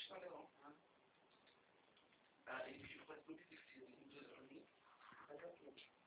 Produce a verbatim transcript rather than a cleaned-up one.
está legal. Ah, e fica mais muito difícil de inclusão ali. Daqui a pouco.